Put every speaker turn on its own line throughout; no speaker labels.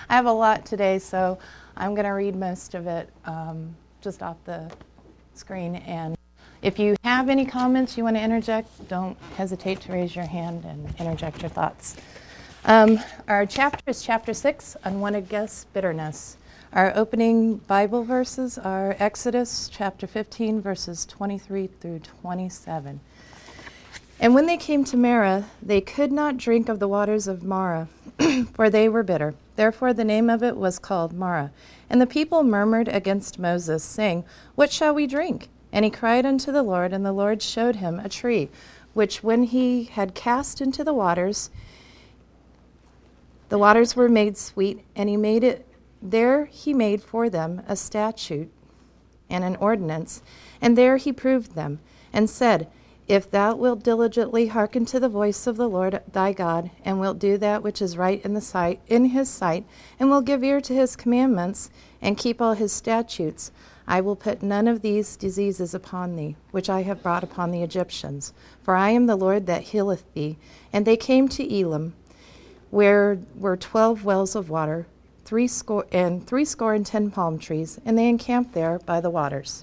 I have a lot today, so I'm going to read most of it just off the screen. And if you have any comments you want to interject, don't hesitate to raise your hand and interject your thoughts. Our chapter is chapter 6, Unwanted Guests, Bitterness. Our opening Bible verses are Exodus chapter 15, verses 23 through 27. And when they came to Marah, they could not drink of the waters of Marah, for they were bitter. Therefore the name of it was called Marah. And the people murmured against Moses, saying, What shall we drink? And he cried unto the Lord, and the Lord showed him a tree, which when he had cast into the waters were made sweet, and he made it. There he made for them a statute and an ordinance, and there he proved them, and said, If thou wilt diligently hearken to the voice of the Lord thy God, and wilt do that which is right in his sight, and will give ear to his commandments, and keep all his statutes, I will put none of these diseases upon thee, which I have brought upon the Egyptians. For I am the Lord that healeth thee. And they came to Elim, where were 12 wells of water, 80 and 10 palm trees, and they encamped there by the waters.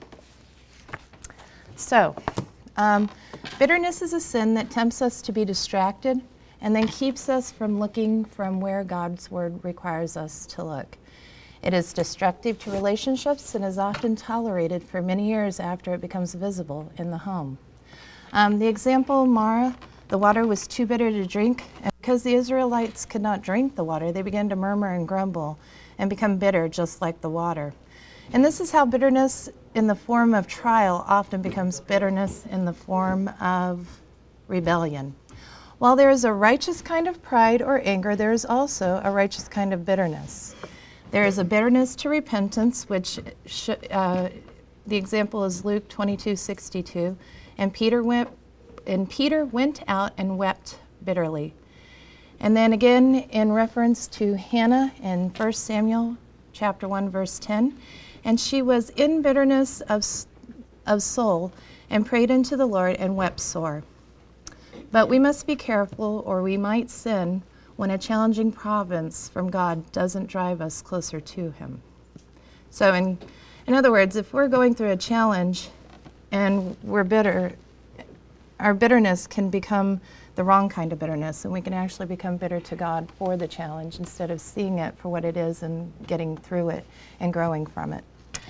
So, bitterness is a sin that tempts us to be distracted and then keeps us from looking from where God's word requires us to look. It is destructive to relationships and is often tolerated for many years after it becomes visible in the home. The example, Marah, the water was too bitter to drink, and because the Israelites could not drink the water, they began to murmur and grumble and become bitter just like the water. And this is how bitterness in the form of trial often becomes bitterness in the form of rebellion. While there is a righteous kind of pride or anger, there is also a righteous kind of bitterness. There is a bitterness to repentance, which the example is Luke 22:62, and Peter went out and wept bitterly. And then again, in reference to Hannah in 1 Samuel chapter 1, verse 10, and she was in bitterness of soul and prayed unto the Lord and wept sore. But we must be careful, or we might sin when a challenging province from God doesn't drive us closer to him. So in other words, if we're going through a challenge and we're bitter, our bitterness can become the wrong kind of bitterness, and we can actually become bitter to God for the challenge instead of seeing it for what it is and getting through it and growing from it.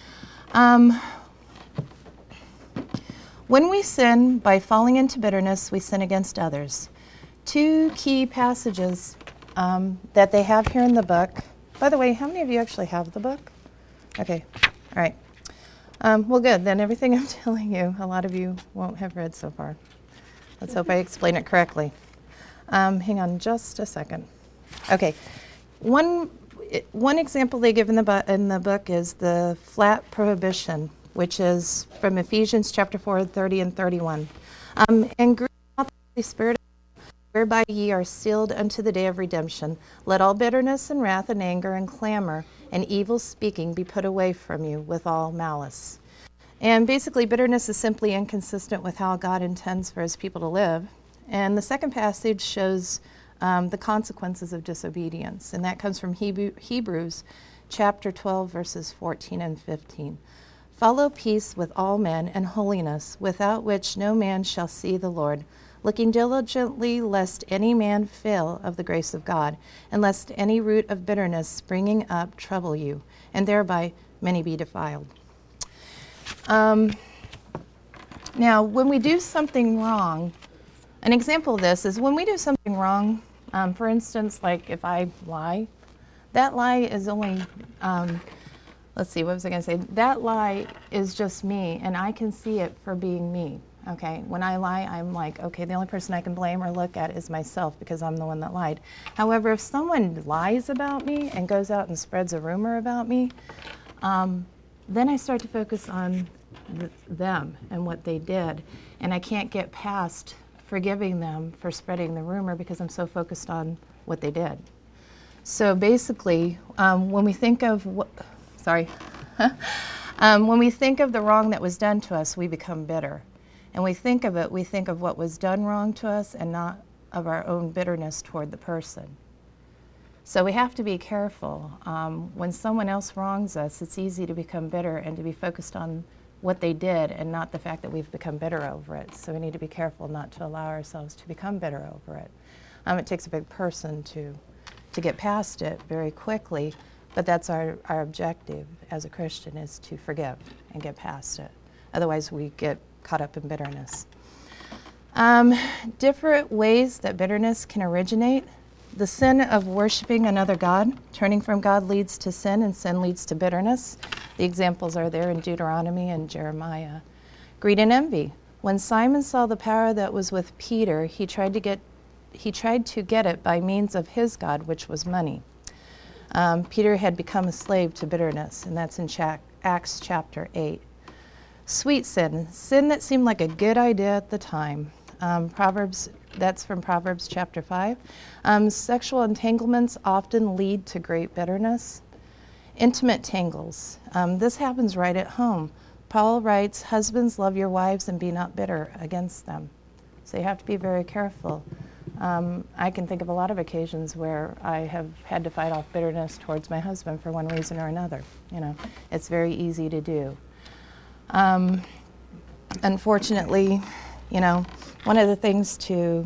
When we sin by falling into bitterness, we sin against others. Two key passages that they have here in the book. By the way, how many of you actually have the book? Okay, all right. Well, good. Then everything I'm telling you, a lot of you won't have read so far. Let's hope I explain it correctly. Hang on just a second. Okay, one example they give in the book is the flat prohibition, which is from Ephesians chapter 4, 30 and 31. And grieve not the Holy Spirit, whereby ye are sealed unto the day of redemption. Let all bitterness and wrath and anger and clamor and evil speaking be put away from you with all malice. And basically, bitterness is simply inconsistent with how God intends for his people to live. And the second passage shows the consequences of disobedience, and that comes from Hebrews chapter 12, verses 14 and 15. Follow peace with all men and holiness, without which no man shall see the Lord, looking diligently lest any man fail of the grace of God, and lest any root of bitterness springing up trouble you, and thereby many be defiled. Now, when we do something wrong, an example of this is when we do something wrong, for instance, like if I lie, that lie is only, let's see, what was I going to say? That lie is just me, and I can see it for being me, okay? When I lie, I'm like, okay, the only person I can blame or look at is myself because I'm the one that lied. However, if someone lies about me and goes out and spreads a rumor about me, then I start to focus on them and what they did, and I can't get past forgiving them for spreading the rumor because I'm so focused on what they did. So basically, when we think of when we think of the wrong that was done to us, we become bitter. And we think of what was done wrong to us and not of our own bitterness toward the person. So we have to be careful. When someone else wrongs us, it's easy to become bitter and to be focused on what they did and not the fact that we've become bitter over it. So we need to be careful not to allow ourselves to become bitter over it. It takes a big person to get past it very quickly, but that's our objective as a Christian, is to forgive and get past it. Otherwise we get caught up in bitterness. Different ways that bitterness can originate. The sin of worshiping another God, turning from God, leads to sin, and sin leads to bitterness. The examples are there in Deuteronomy and Jeremiah. Greed and envy. When Simon saw the power that was with Peter, he tried to get it by means of his god, which was money. Peter had become a slave to bitterness, and that's in Acts chapter 8. Sweet sin, sin that seemed like a good idea at the time. That's from Proverbs chapter 5. Sexual entanglements often lead to great bitterness. Intimate tangles. This happens right at home. Paul writes, "Husbands, love your wives and be not bitter against them." So you have to be very careful. I can think of a lot of occasions where I have had to fight off bitterness towards my husband for one reason or another. It's very easy to do. Unfortunately, one of the things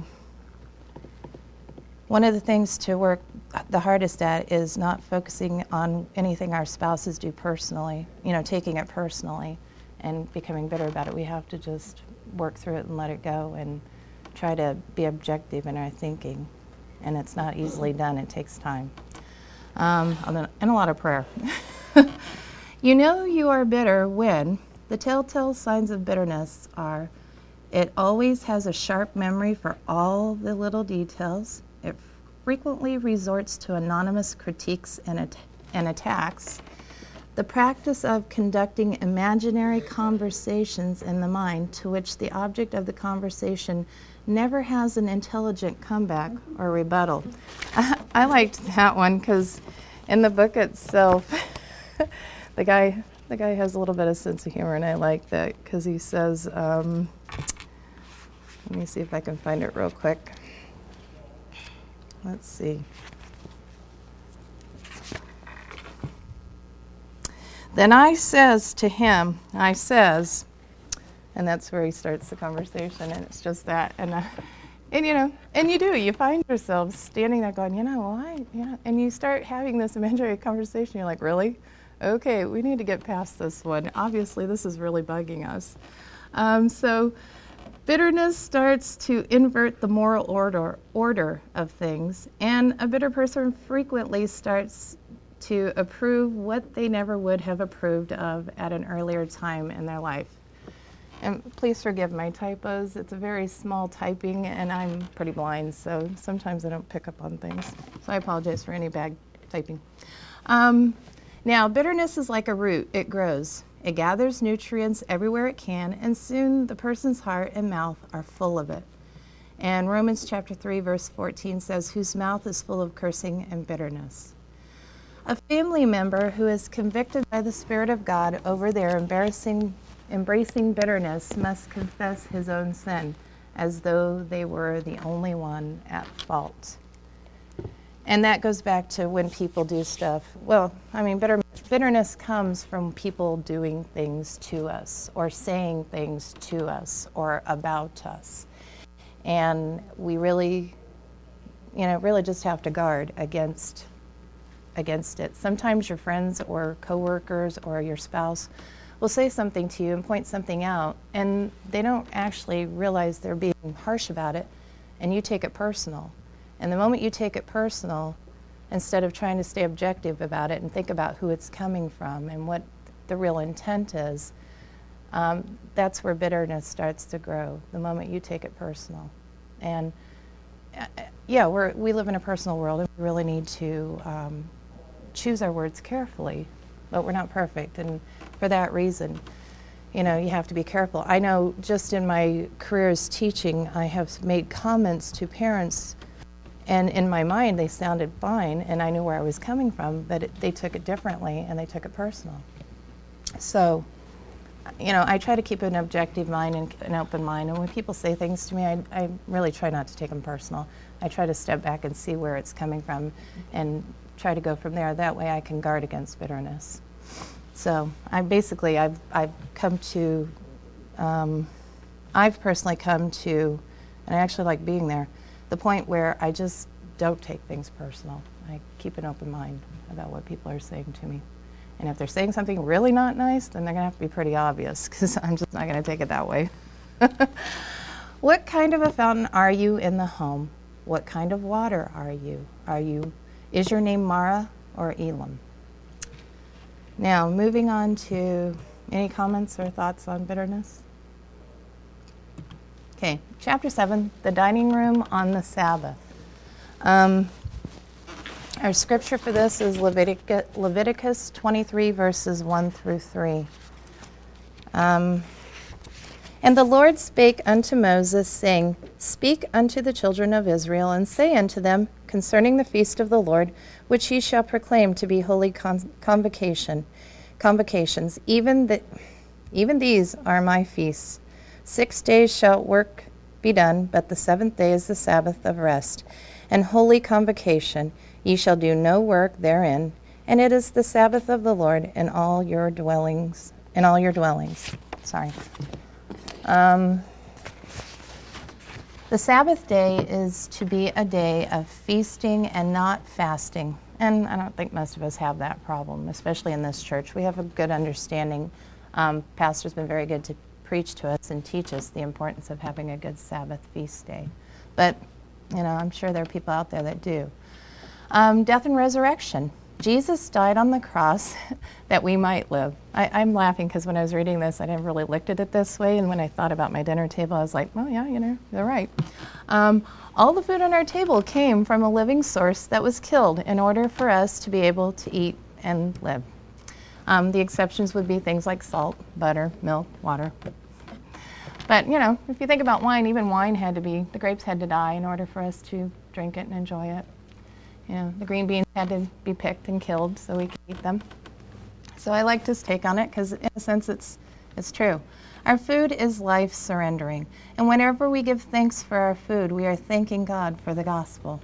to work the hardest at is not focusing on anything our spouses do personally, taking it personally and becoming bitter about it. We have to just work through it and let it go and try to be objective in our thinking. And it's not easily done. It takes time. And a lot of prayer. You know you are bitter when the telltale signs of bitterness are: it always has a sharp memory for all the little details. It frequently resorts to anonymous critiques and attacks. The practice of conducting imaginary conversations in the mind to which the object of the conversation never has an intelligent comeback or rebuttal. I liked that one because in the book itself, the guy has a little bit of sense of humor, and I like that because he says, let me see if I can find it real quick. Let's see. Then I says to him, and that's where he starts the conversation, and it's just that, and you find yourself standing there going, why? And you start having this imaginary conversation. You're like, really? Okay, we need to get past this one. Obviously, this is really bugging us. So bitterness starts to invert the moral order of things, and a bitter person frequently starts to approve what they never would have approved of at an earlier time in their life. And please forgive my typos. It's a very small typing, and I'm pretty blind, so sometimes I don't pick up on things. So I apologize for any bad typing. Now, bitterness is like a root. It grows. It gathers nutrients everywhere it can, and soon the person's heart and mouth are full of it. And Romans chapter 3, verse 14 says, "Whose mouth is full of cursing and bitterness." A family member who is convicted by the Spirit of God over their embracing bitterness must confess his own sin, as though they were the only one at fault. And that goes back to when people do stuff. Well, bitterness comes from people doing things to us or saying things to us or about us. And we really just have to guard against it. Sometimes your friends or coworkers or your spouse will say something to you and point something out, and they don't actually realize they're being harsh about it, and you take it personal. And the moment you take it personal, instead of trying to stay objective about it and think about who it's coming from and what the real intent is, that's where bitterness starts to grow, the moment you take it personal. And we live in a personal world, and we really need to choose our words carefully, but we're not perfect. And for that reason, you have to be careful. I know just in my career as teaching, I have made comments to parents, and in my mind they sounded fine, and I knew where I was coming from, but they took it differently, and they took it personal. So I try to keep an objective mind and an open mind. And when people say things to me, I really try not to take them personal. I try to step back and see where it's coming from and try to go from there. That way I can guard against bitterness. So I've personally come to, and I actually like being there, the point where I just don't take things personal. I keep an open mind about what people are saying to me. And if they're saying something really not nice, then they're going to have to be pretty obvious, because I'm just not going to take it that way. What kind of a fountain are you in the home? What kind of water are you? Is your name Mara or Elam? Now, moving on to any comments or thoughts on bitterness? Okay, chapter 7, the dining room on the Sabbath. Our scripture for this is Leviticus 23, verses 1 through 3. And the Lord spake unto Moses, saying, Speak unto the children of Israel, and say unto them concerning the feast of the Lord, which ye shall proclaim to be holy convocations, even these are my feasts. 6 days shall work be done, but the 7th day is the Sabbath of rest, and holy convocation. Ye shall do no work therein, and it is the Sabbath of the Lord in all your dwellings. Sorry. The Sabbath day is to be a day of feasting and not fasting. And I don't think most of us have that problem, especially in this church. We have a good understanding. Pastor's been very good to preach to us and teach us the importance of having a good Sabbath feast day. But, I'm sure there are people out there that do. Death and resurrection. Jesus died on the cross that we might live. I'm laughing because when I was reading this, I never really looked at it this way. And when I thought about my dinner table, I was like, well, yeah, they're right. All the food on our table came from a living source that was killed in order for us to be able to eat and live. The exceptions would be things like salt, butter, milk, water. But, if you think about wine, even wine the grapes had to die in order for us to drink it and enjoy it. The green beans had to be picked and killed so we could eat them. So I like this take on it because, in a sense, it's true. Our food is life surrendering. And whenever we give thanks for our food, we are thanking God for the gospel.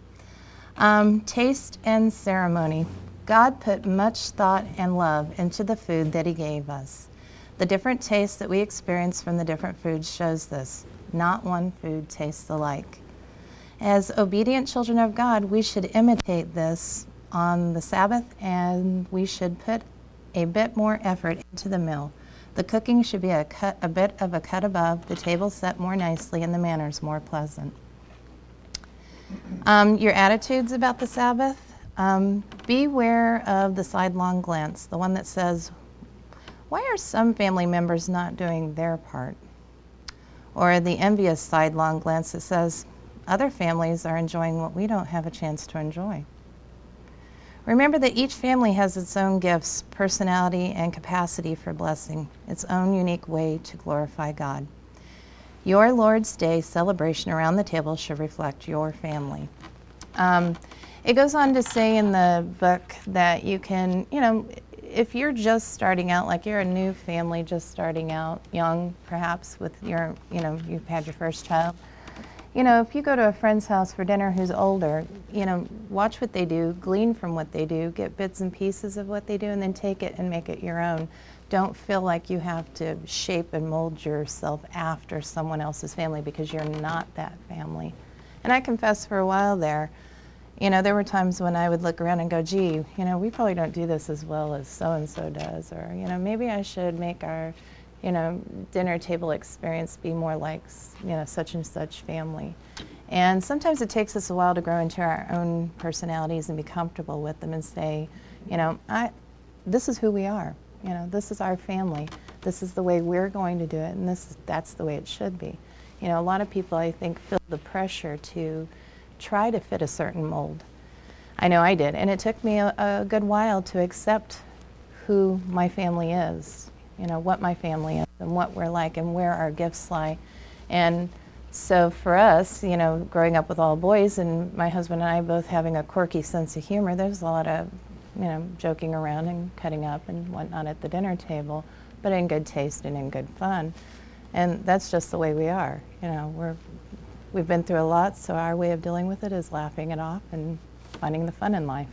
Taste and ceremony. God put much thought and love into the food that he gave us. The different tastes that we experience from the different foods shows this. Not one food tastes alike. As obedient children of God, we should imitate this on the Sabbath, and we should put a bit more effort into the meal. The cooking should be a bit of a cut above, the table set more nicely, and the manners more pleasant. Your attitudes about the Sabbath. Beware of the sidelong glance, the one that says, why are some family members not doing their part? Or the envious sidelong glance that says, other families are enjoying what we don't have a chance to enjoy. Remember that each family has its own gifts, personality, and capacity for blessing, its own unique way to glorify God. Your Lord's Day celebration around the table should reflect your family. It goes on to say in the book that you can, if you're just starting out, like you're a new family just starting out, young perhaps with your, you've had your first child, if you go to a friend's house for dinner who's older, watch what they do, glean from what they do, get bits and pieces of what they do, and then take it and make it your own. Don't feel like you have to shape and mold yourself after someone else's family because you're not that family. And I confess for a while there, there were times when I would look around and go, gee, we probably don't do this as well as so-and-so does, or, maybe I should make our dinner table experience be more like, such and such family. And sometimes it takes us a while to grow into our own personalities and be comfortable with them and say, this is who we are. This is our family. This is the way we're going to do it, and that's the way it should be. A lot of people, I think, feel the pressure to try to fit a certain mold. I know I did, and it took me a good while to accept who my family is. What my family is and what we're like and where our gifts lie. And so for us, growing up with all boys and my husband and I both having a quirky sense of humor, there's a lot of, joking around and cutting up and whatnot at the dinner table. but in good taste and in good fun. And that's just the way we are. We've been through a lot, so our way of dealing with it is laughing it off and finding the fun in life.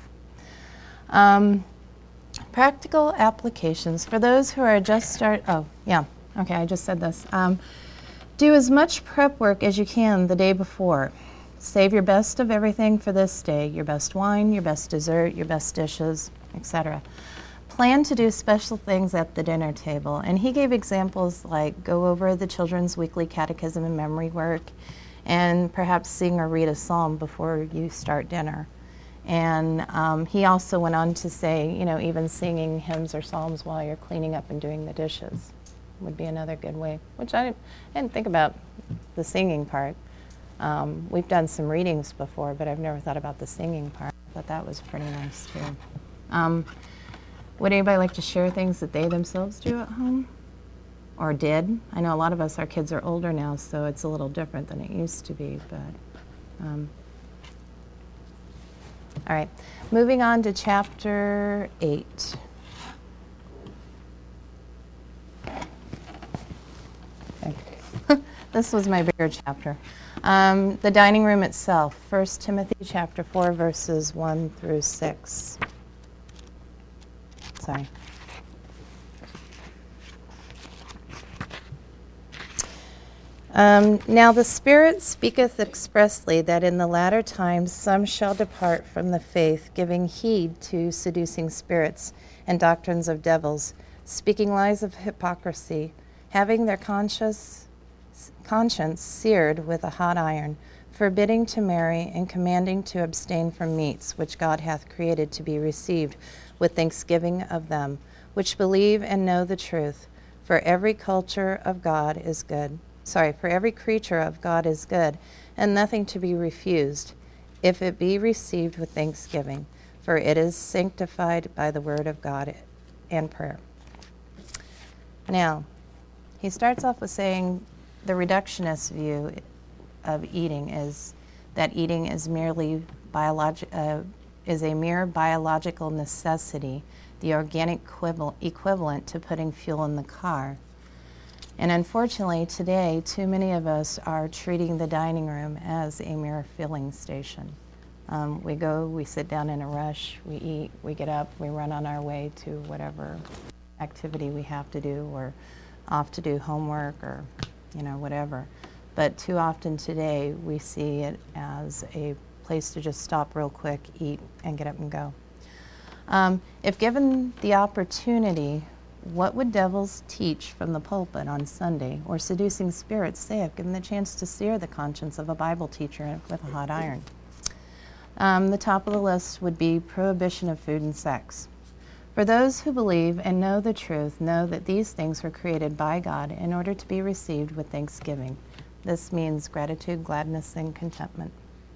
Practical applications for those who are just I just said this. Do as much prep work as you can the day before. Save your best of everything for this day, your best wine, your best dessert, your best dishes, etc. Plan to do special things at the dinner table. And he gave examples like go over the children's weekly catechism and memory work, and perhaps sing or read a psalm before you start dinner. And he also went on to say, even singing hymns or psalms while you're cleaning up and doing the dishes would be another good way, which I didn't think about the singing part. We've done some readings before, but I've never thought about the singing part. I thought that was pretty nice too. Would anybody like to share things that they themselves do at home? Or did? I know a lot of us, our kids are older now, so it's a little different than it used to be, but... All right, moving on to chapter 8. Okay. This was my bigger chapter. The dining room itself, 1 Timothy chapter 4, verses 1 through 6. Sorry. Now the Spirit speaketh expressly that in the latter times some shall depart from the faith, giving heed to seducing spirits and doctrines of devils, speaking lies of hypocrisy, having their conscience seared with a hot iron, forbidding to marry, and commanding to abstain from meats which God hath created to be received with thanksgiving of them, which believe and know the truth. For every creature of God is good, and nothing to be refused, if it be received with thanksgiving, for it is sanctified by the word of God and prayer. Now, he starts off with saying the reductionist view of eating is that eating is a mere biological necessity, the organic equivalent to putting fuel in the car. And unfortunately, today, too many of us are treating the dining room as a mere filling station. We go, we sit down in a rush, we eat, we get up, we run on our way to whatever activity we have to do, or off to do homework, or whatever. But too often today, we see it as a place to just stop real quick, eat, and get up and go. If given the opportunity, what would devils teach from the pulpit on Sunday, or seducing spirits say if given the chance to sear the conscience of a Bible teacher with a hot iron? The top of the list would be prohibition of food and sex. For those who believe and know the truth know that these things were created by God in order to be received with thanksgiving. This means gratitude, gladness, and contentment.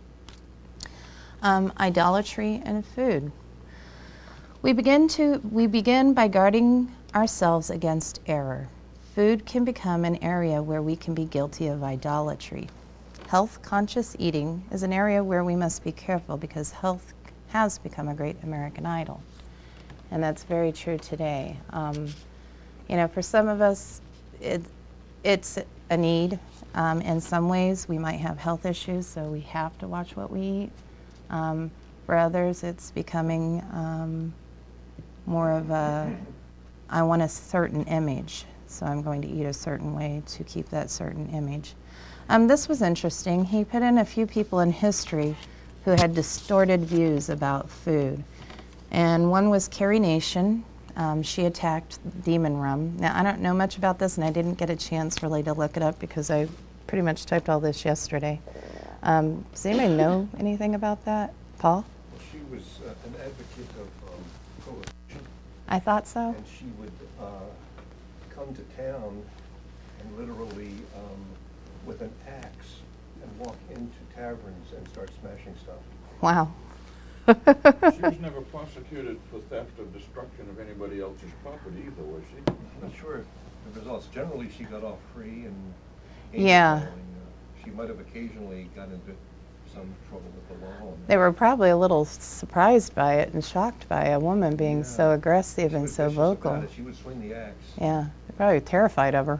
Idolatry and food. We begin by guarding ourselves against error. Food can become an area where we can be guilty of idolatry. Health-conscious eating is an area where we must be careful because health has become a great American idol. And that's very true today. For some of us, it's a need. In some ways, we might have health issues, so we have to watch what we eat. For others, it's becoming more of I want a certain image, so I'm going to eat a certain way to keep that certain image. This was interesting. He put in a few people in history who had distorted views about food. And one was Carrie Nation. She attacked demon rum. Now, I don't know much about this, and I didn't get a chance really to look it up because I pretty much typed all this yesterday. Does anybody know anything about that? Paul?
Well, she was an advocate of prohibition.
I thought so.
And she would come to town and literally with an axe and walk into taverns and start smashing stuff.
Wow.
She was never prosecuted for theft or destruction of anybody else's property either, was she?
I'm not sure the results. Generally, she got off free and
Yeah.
she might have occasionally got into some trouble with the law.
They were probably a little surprised by it and shocked by a woman being so aggressive
She
and
was
so
vicious about
vocal.
it. She would swing the axe.
Yeah, they're probably terrified of her.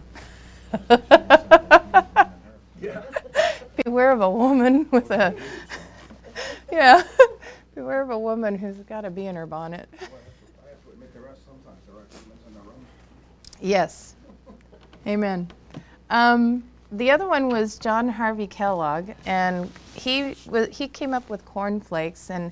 Yeah.
Beware of a woman with a, yeah, beware of a woman who's got a bee in her bonnet.
I have to admit, there are sometimes there are treatments on their own.
Yes. Amen. The other one was John Harvey Kellogg, and he came up with cornflakes, and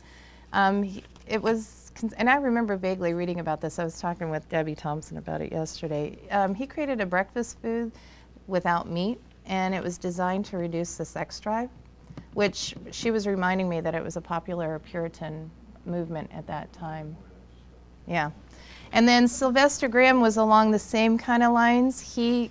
and I remember vaguely reading about this. I was talking with Debbie Thompson about it yesterday. He created a breakfast food without meat, and it was designed to reduce the sex drive, which she was reminding me that it was a popular Puritan movement at that time. Yeah. And then Sylvester Graham was along the same kind of lines. He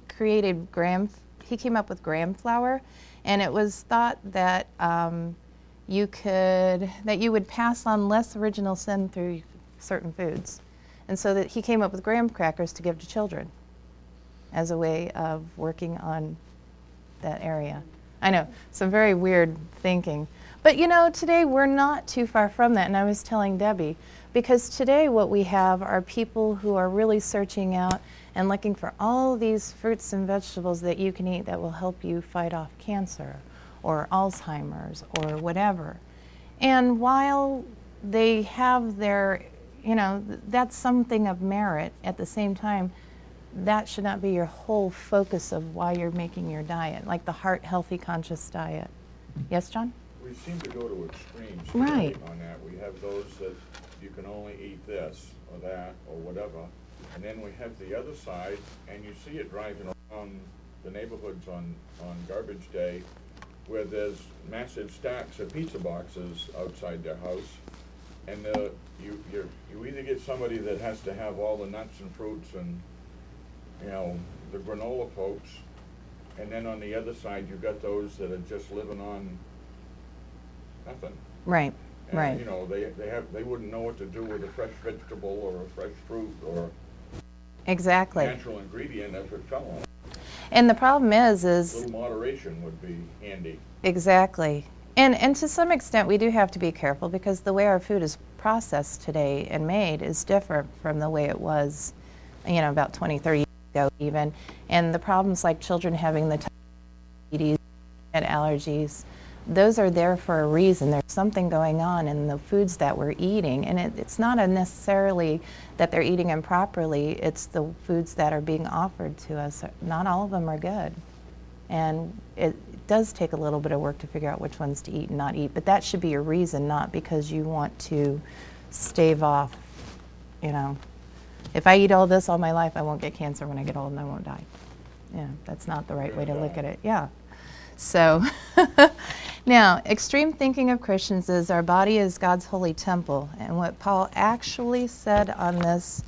came up with graham flour, and it was thought that you would pass on less original sin through certain foods. And so that he came up with graham crackers to give to children as a way of working on that area. I know, some very weird thinking. But today we're not too far from that, and I was telling Debbie, because today what we have are people who are really searching out and looking for all these fruits and vegetables that you can eat that will help you fight off cancer or Alzheimer's or whatever. And while they have their, that's something of merit, at the same time, that should not be your whole focus of why you're making your diet, like the heart healthy conscious diet. Yes, John?
We seem to go to extremes
Right.
on that. We have those that you can only eat this or that or whatever. And then we have the other side, and you see it driving around the neighborhoods on garbage day, where there's massive stacks of pizza boxes outside their house. And you either get somebody that has to have all the nuts and fruits and the granola folks, and then on the other side you've got those that are just living on nothing.
Right,
And,
right.
they wouldn't know what to do with a fresh vegetable or a fresh fruit or
Exactly.
natural ingredient if it fell on it.
And the problem is
A little moderation would be handy.
exactly. And to some extent we do have to be careful, because the way our food is processed today and made is different from the way it was, about 20, 30 years ago even. And the problems like children having the diabetes and allergies, those are there for a reason. There's something going on in the foods that we're eating, and it's not necessarily that they're eating improperly, it's the foods that are being offered to us. Not all of them are good. And it does take a little bit of work to figure out which ones to eat and not eat, but that should be your reason, not because you want to stave off, if I eat all this all my life, I won't get cancer when I get old and I won't die. Yeah, that's not the right way to look at it. Yeah. So, now, extreme thinking of Christians is our body is God's holy temple. And what Paul actually said on this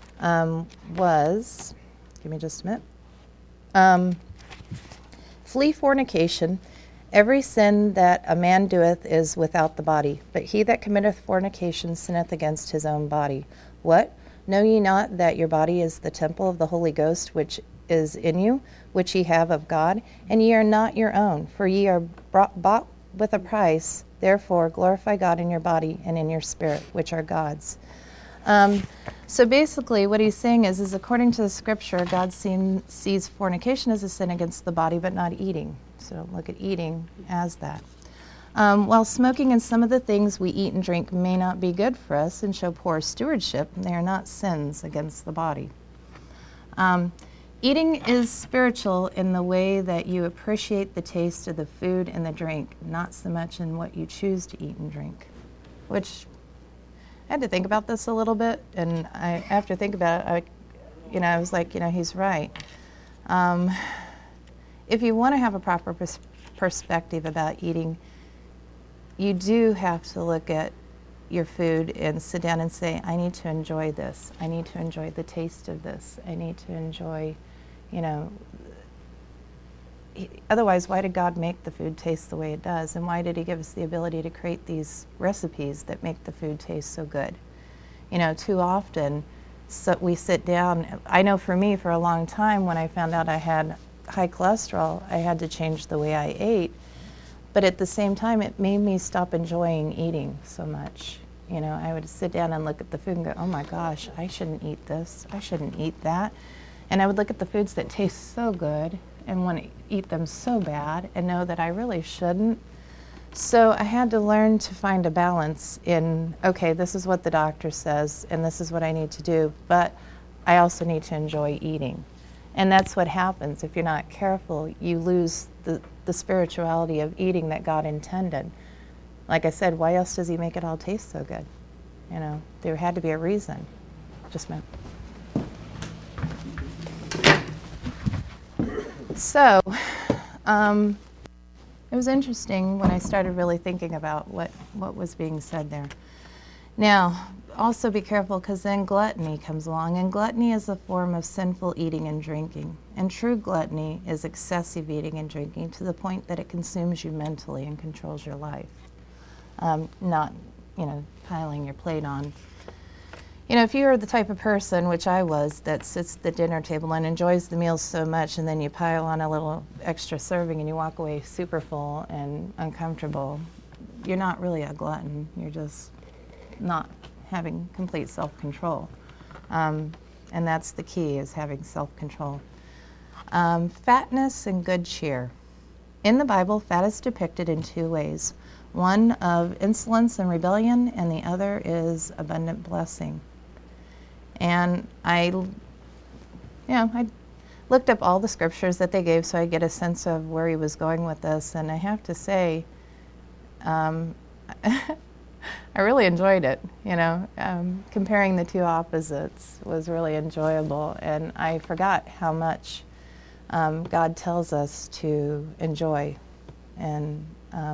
was, give me just a minute, flee fornication. Every sin that a man doeth is without the body, but he that committeth fornication sinneth against his own body. What? Know ye not that your body is the temple of the Holy Ghost, which is in you, which ye have of God, and ye are not your own, for ye are bought with a price. Therefore glorify God in your body and in your spirit, which are God's. So basically what he's saying is according to the scripture, God sees fornication as a sin against the body, but not eating. So don't look at eating as that. While smoking and some of the things we eat and drink may not be good for us and show poor stewardship, they are not sins against the body. Eating is spiritual in the way that you appreciate the taste of the food and the drink, not so much in what you choose to eat and drink. Which, I had to think about this a little bit, and after thinking about it, I was like, he's right. If you want to have a proper perspective about eating, you do have to look at your food and sit down and say, I need to enjoy this. I need to enjoy the taste of this. I need to enjoy, otherwise, why did God make the food taste the way it does? And why did he give us the ability to create these recipes that make the food taste so good? Too often, we sit down. I know for me, for a long time, when I found out I had high cholesterol, I had to change the way I ate. But at the same time, it made me stop enjoying eating so much. You know, I would sit down and look at the food and go, oh my gosh, I shouldn't eat this, I shouldn't eat that. And I would look at the foods that taste so good and want to eat them so bad and know that I really shouldn't. So I had to learn to find a balance in, okay, this is what the doctor says and this is what I need to do, but I also need to enjoy eating. And that's what happens. If you're not careful, you lose the spirituality of eating that God intended. Like I said, why else does he make it all taste so good? You know, there had to be a reason. Just a minute. So, it was interesting when I started really thinking about what was being said there. Now, also be careful, because then gluttony comes along, and gluttony is a form of sinful eating and drinking. And true gluttony is excessive eating and drinking to the point that it consumes you mentally and controls your life. Not, piling your plate on. You know, if you're the type of person, which I was, that sits at the dinner table and enjoys the meal so much, and then you pile on a little extra serving and you walk away super full and uncomfortable, you're not really a glutton. You're just not having complete self-control. And that's the key, is having self-control. Fatness and good cheer. In the Bible, fat is depicted in two ways. One of insolence and rebellion, and the other is abundant blessing. And I looked up all the scriptures that they gave so I get a sense of where he was going with this. And I have to say, I really enjoyed it. Comparing the two opposites was really enjoyable. And I forgot how much God tells us to enjoy and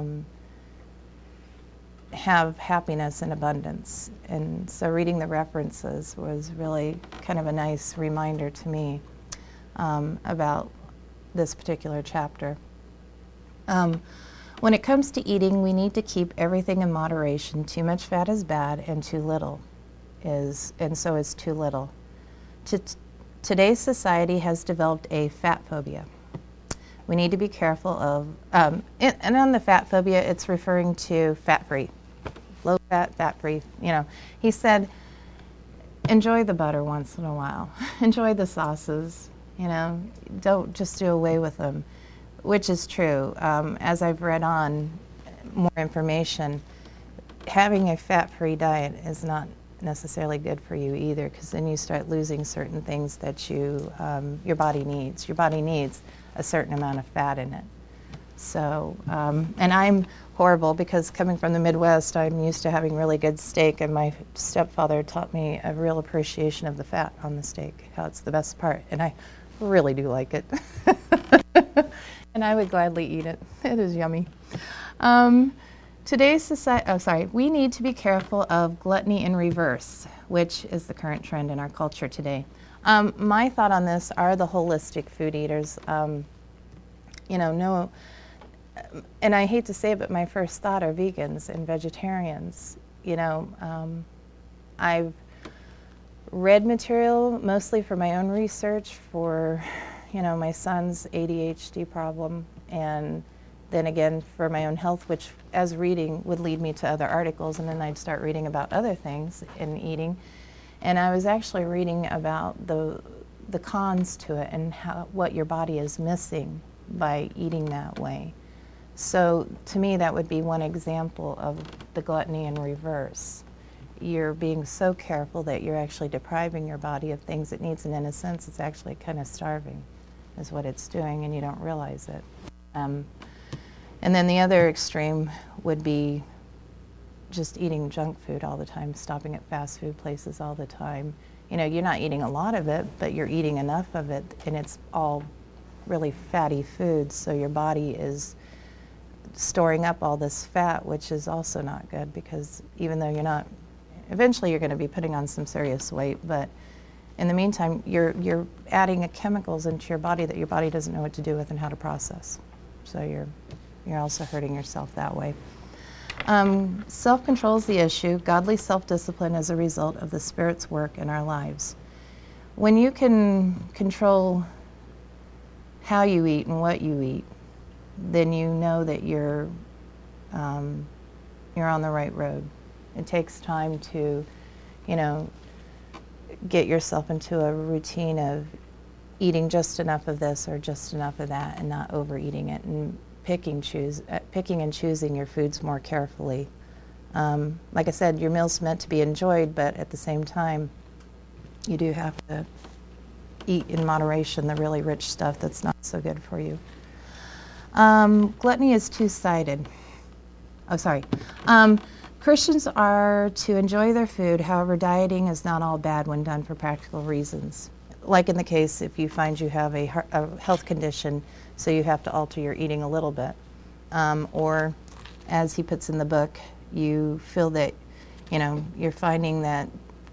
have happiness and abundance. And so reading the references was really kind of a nice reminder to me about this particular chapter. When it comes to eating, we need to keep everything in moderation. Too much fat is bad, and too little is too little. Today's society has developed a fat phobia. We need to be careful of, and on the fat phobia, it's referring to fat-free, low-fat, fat-free. He said, enjoy the butter once in a while. Enjoy the sauces. Don't just do away with them, which is true. As I've read on more information, having a fat-free diet is not necessarily good for you either, because then you start losing certain things that your body needs. Your body needs a certain amount of fat in it. So, and I'm horrible, because coming from the Midwest, I'm used to having really good steak, and my stepfather taught me a real appreciation of the fat on the steak, how it's the best part, and I really do like it. And I would gladly eat it. It is yummy. Today's society, we need to be careful of gluttony in reverse, which is the current trend in our culture today. My thought on this are the holistic food eaters. No, and I hate to say it, but my first thought are vegans and vegetarians. I've read material mostly for my own research for, my son's ADHD problem, and then again for my own health, which as reading would lead me to other articles, and then I'd start reading about other things in eating. And I was actually reading about the cons to it and what your body is missing by eating that way. So to me, that would be one example of the gluttony in reverse. You're being so careful that you're actually depriving your body of things it needs, and in a sense, it's actually kind of starving, is what it's doing, and you don't realize it. And then the other extreme would be just eating junk food all the time, stopping at fast food places all the time. You're not eating a lot of it, but you're eating enough of it, and it's all really fatty foods, so your body is storing up all this fat, which is also not good, because even though eventually you're going to be putting on some serious weight, but in the meantime, you're adding chemicals into your body that your body doesn't know what to do with and how to process. So you're also hurting yourself that way. Self-control is the issue. Godly self-discipline is a result of the Spirit's work in our lives. When you can control how you eat and what you eat, then you know that you're you're on the right road. It takes time to, get yourself into a routine of eating just enough of this or just enough of that and not overeating it, and picking and choosing your foods more carefully. Like I said, your meal's meant to be enjoyed, but at the same time, you do have to eat in moderation the really rich stuff that's not so good for you. Gluttony is two-sided. Christians are to enjoy their food, however, dieting is not all bad when done for practical reasons. Like in the case if you find you have a health condition, so you have to alter your eating a little bit. Or, as he puts in the book, you feel that, you're finding that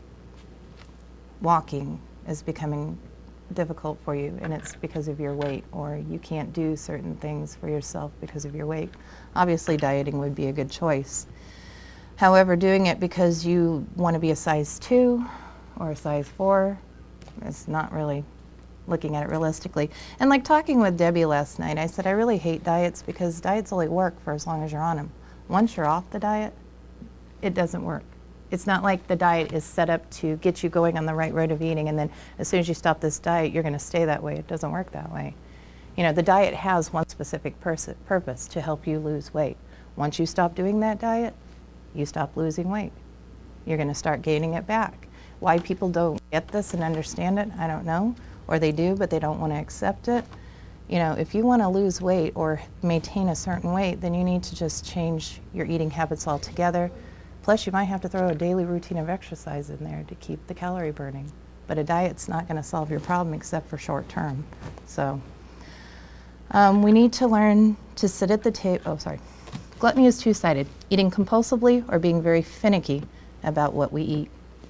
walking is becoming difficult for you, and it's because of your weight, or you can't do certain things for yourself because of your weight. Obviously, dieting would be a good choice. However, doing it because you want to be a size 2 or a size 4 is not really looking at it realistically. And like talking with Debbie last night, I said I really hate diets because diets only work for as long as you're on them. Once you're off the diet, it doesn't work. It's not like the diet is set up to get you going on the right road of eating, and then as soon as you stop this diet, you're going to stay that way. It doesn't work that way. The diet has one specific purpose, to help you lose weight. Once you stop doing that diet, you stop losing weight. You're going to start gaining it back. Why people don't get this and understand it, I don't know. Or they do, but they don't want to accept it. If you want to lose weight or maintain a certain weight, then you need to just change your eating habits altogether. Plus, you might have to throw a daily routine of exercise in there to keep the calorie burning. But a diet's not going to solve your problem except for short term. So we need to learn to sit at the table. Gluttony is two-sided, eating compulsively or being very finicky about what we eat.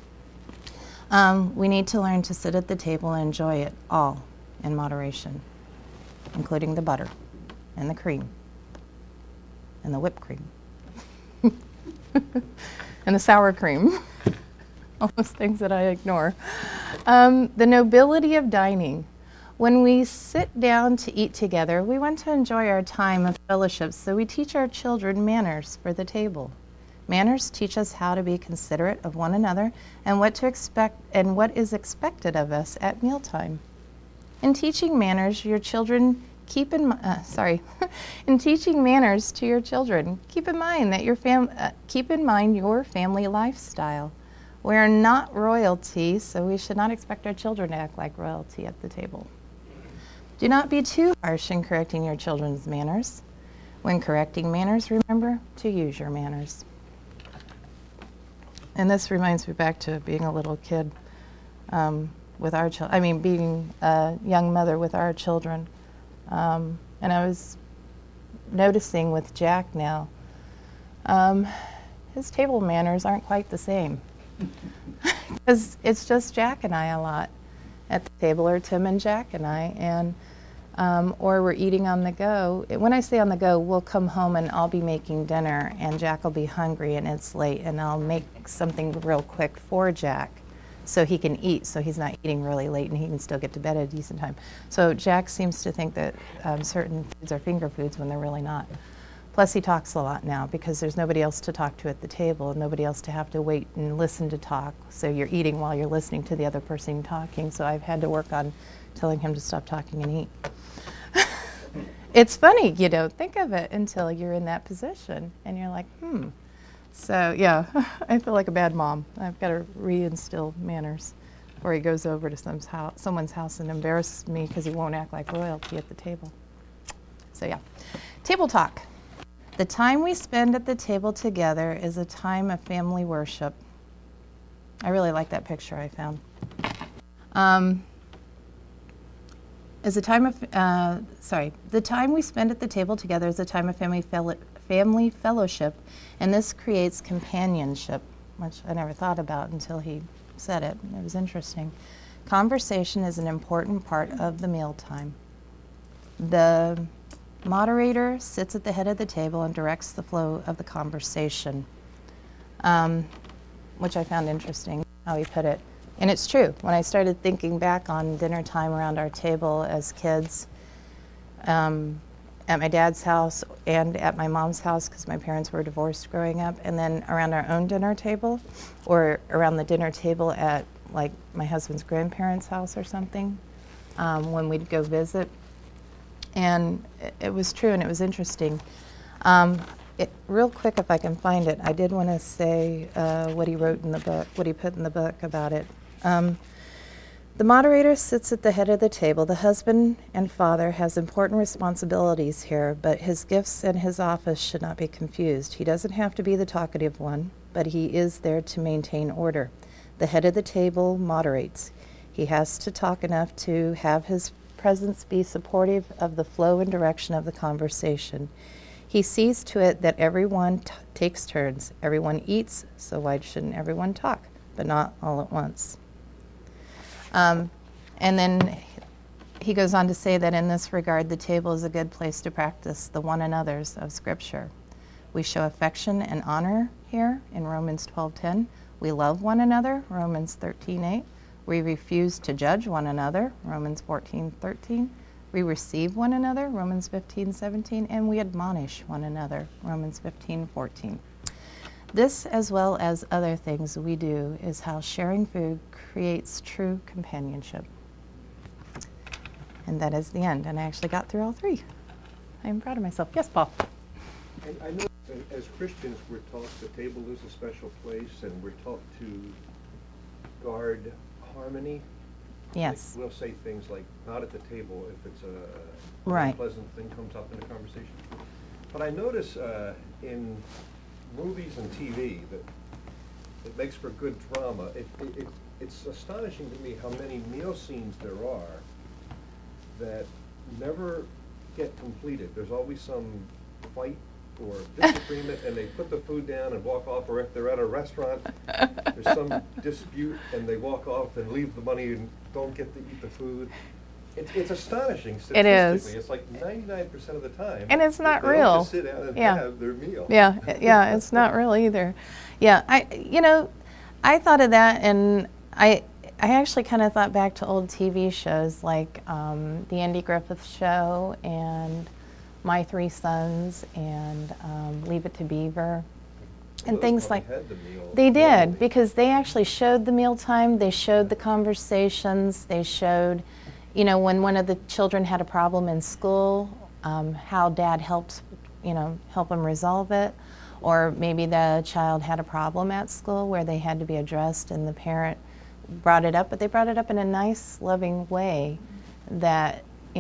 We need to learn to sit at the table and enjoy it all in moderation, including the butter and the cream and the whipped cream and the sour cream, all those things that I ignore. The nobility of dining. When we sit down to eat together, we want to enjoy our time of fellowship, so we teach our children manners for the table. Manners teach us how to be considerate of one another and what to expect and what is expected of us at mealtime. In teaching manners, your children in teaching manners to your children, keep in mind that your family lifestyle. We are not royalty, so we should not expect our children to act like royalty at the table. Do not be too harsh in correcting your children's manners. When correcting manners, remember to use your manners. And this reminds me back to being a little kid with our children. Being a young mother with our children. And I was noticing with Jack now, his table manners aren't quite the same. Because it's just Jack and I a lot at the table, or Tim and Jack and I, and or we're eating on the go. When I say on the go, we'll come home and I'll be making dinner and Jack will be hungry and it's late, and I'll make something real quick for Jack so he can eat, so he's not eating really late and he can still get to bed at a decent time. So Jack seems to think that certain foods are finger foods when they're really not. Plus he talks a lot now because there's nobody else to talk to at the table and nobody else to have to wait and listen to talk. So you're eating while you're listening to the other person talking. So I've had to work on telling him to stop talking and eat. It's funny, you don't think of it until you're in that position and you're like, So yeah, I feel like a bad mom. I've got to reinstill manners before he goes over to someone's house and embarrasses me because he won't act like royalty at the table. So yeah, table talk. The time we spend at the table together is a time of family worship. I really like that picture I found. The time we spend at the table together is a time of family fellowship, and this creates companionship, which I never thought about until he said it. It was interesting. Conversation is an important part of the mealtime. The moderator sits at the head of the table and directs the flow of the conversation, which I found interesting how he put it. And it's true. When I started thinking back on dinner time around our table as kids, at my dad's house and at my mom's house because my parents were divorced growing up, and then around our own dinner table or around the dinner table at like my husband's grandparents' house or something when we'd go visit. And it was true, and it was interesting. Real quick, if I can find it, I did want to say what he wrote in the book, what he put in the book about it. The moderator sits at the head of the table. The husband and father has important responsibilities here, but his gifts and his office should not be confused. He doesn't have to be the talkative one, but he is there to maintain order. The head of the table moderates. He has to talk enough to have his presence be supportive of the flow and direction of the conversation. He sees to it that everyone takes turns. Everyone eats, so why shouldn't everyone talk, but not all at once? And then he goes on to say that in this regard, the table is a good place to practice the one another's of Scripture. We show affection and honor here in Romans 12:10. We love one another, Romans 13:8. We refuse to judge one another, Romans 14:13. We receive one another, Romans 15:17. And we admonish one another, Romans 15:14. This, as well as other things we do, is how sharing food creates true companionship. And that is the end. And I actually got through all three. I am proud of myself. Yes, Paul?
And I know as Christians, we're taught the table is a special place, and we're taught to guard harmony.
Yes.
Like we'll say things like, not at the table if it's a
Right.
unpleasant thing comes up in a conversation. But I notice in movies and TV that it makes for good drama. It's astonishing to me how many meal scenes there are that never get completed. There's always some fight or disagreement, and they put the food down and walk off, or if they're at a restaurant, there's some dispute and they walk off and leave the money and don't get to eat the food. It's astonishing statistically.
It is.
It's like 99% of the time.
And it's not
they don't
real.
just sit down and
Yeah.
have their meal.
Yeah, it's not real either. Yeah, I thought of that, and I actually kind of thought back to old TV shows like the Andy Griffith Show and My Three Sons and Leave It to Beaver and
Those
things
probably
like
had the meal
they did
normally.
because they actually showed the mealtime. They showed the conversations. They showed, when one of the children had a problem in school, how dad helped them resolve it. Or maybe the child had a problem at school where they had to be addressed and the parent brought it up, but they brought it up in a nice, loving way that,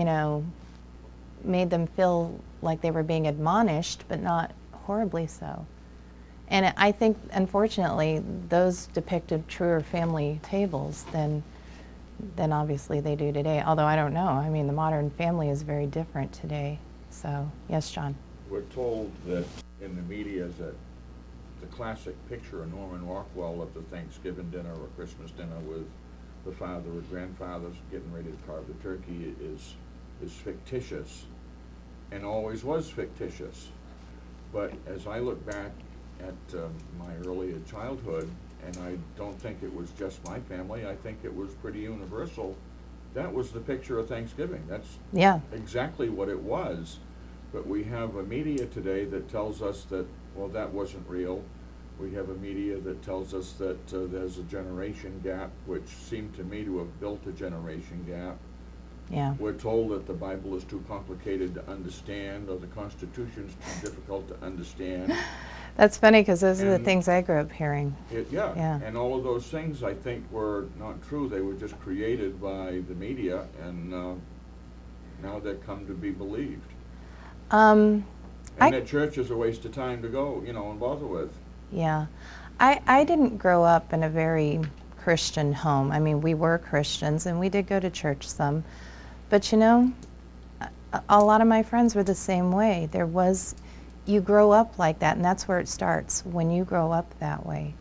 made them feel like they were being admonished, but not horribly so. And I think, unfortunately, those depicted truer family tables than obviously they do today. Although I don't know. I mean, the modern family is very different today. So, yes, John.
We're told that in the media that the classic picture of Norman Rockwell of the Thanksgiving dinner or Christmas dinner with the father or grandfathers getting ready to carve the turkey is fictitious, and always was fictitious. But as I look back at my early childhood, and I don't think it was just my family, I think it was pretty universal, that was the picture of Thanksgiving. That's exactly what it was. But we have a media today that tells us that, well, that wasn't real. We have a media that tells us that there's a generation gap, which seemed to me to have built a generation gap.
Yeah.
We're told that the Bible is too complicated to understand, or the Constitution's too difficult to understand.
That's funny because those are the things I grew up hearing.
Yeah, and all of those things I think were not true. They were just created by the media, and now they've come to be believed. And that church is a waste of time to go, and bother with.
Yeah. I didn't grow up in a very Christian home. I mean, we were Christians and we did go to church some. But a lot of my friends were the same way. You grow up like that, and that's where it starts. When you grow up that way,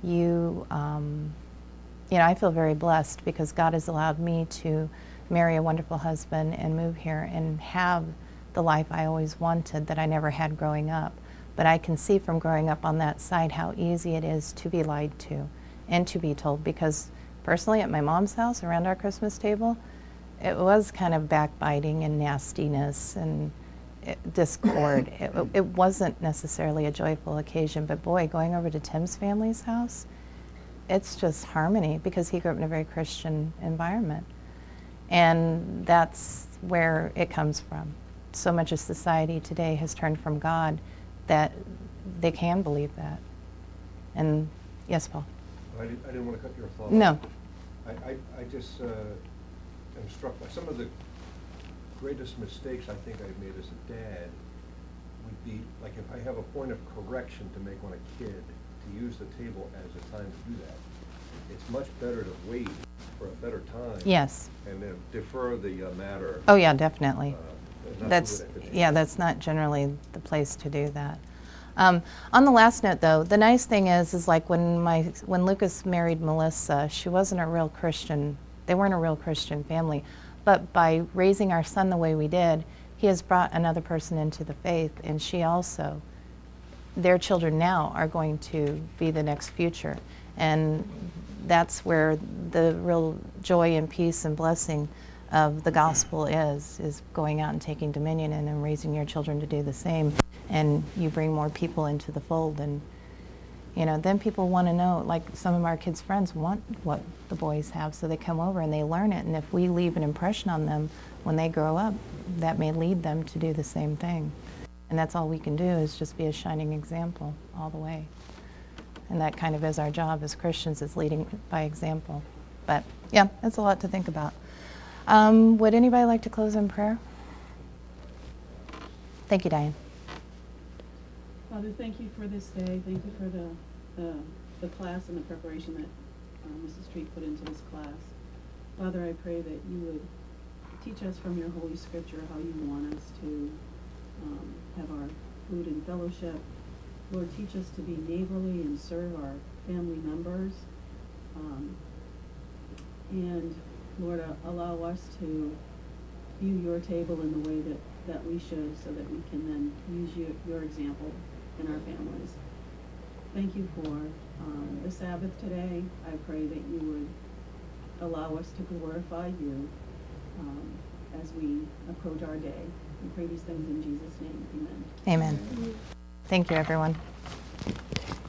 I feel very blessed because God has allowed me to marry a wonderful husband and move here and have the life I always wanted that I never had growing up. But I can see from growing up on that side how easy it is to be lied to and to be told, because personally at my mom's house around our Christmas table, it was kind of backbiting and nastiness, and discord. It wasn't necessarily a joyful occasion, but boy, going over to Tim's family's house, it's just harmony because he grew up in a very Christian environment. And that's where it comes from. So much of society today has turned from God that they can believe that. And yes, Paul?
I didn't want to cut your thought.
No.
I just am struck by some of the greatest mistakes I think I've made as a dad would be, like if I have a point of correction to make on a kid, to use the table as a time to do that. It's much better to wait for a better time.
Yes.
And then defer the matter.
Oh yeah, definitely.
And not do it at the table.
Yeah, that's not generally the place to do that. On the last note, though, the nice thing is like when Lucas married Melissa, she wasn't a real Christian. They weren't a real Christian family, but by raising our son the way we did, he has brought another person into the faith, and she also. Their children now are going to be the next future, and that's where the real joy and peace and blessing of the gospel is going out and taking dominion and raising your children to do the same. And you bring more people into the fold, and then people want to know, like some of our kids' friends want what the boys have, so they come over and they learn it. And if we leave an impression on them when they grow up, that may lead them to do the same thing. And that's all we can do, is just be a shining example all the way. And that kind of is our job as Christians, is leading by example. But yeah, that's a lot to think about. Would anybody like to close in prayer? Thank you, Diane.
Father, thank you for this day. Thank you for the class and the preparation that Mrs. Street put into this class. Father, I pray that you would teach us from your Holy Scripture how you want us to have our food and fellowship. Lord, teach us to be neighborly and serve our family members. And Lord, allow us to view your table in the way that we should, so that we can then use your example in our families. Thank you for the Sabbath today. I pray that you would allow us to glorify you as we approach our day. We pray these things in Jesus' name. Amen.
Amen. Thank you, everyone.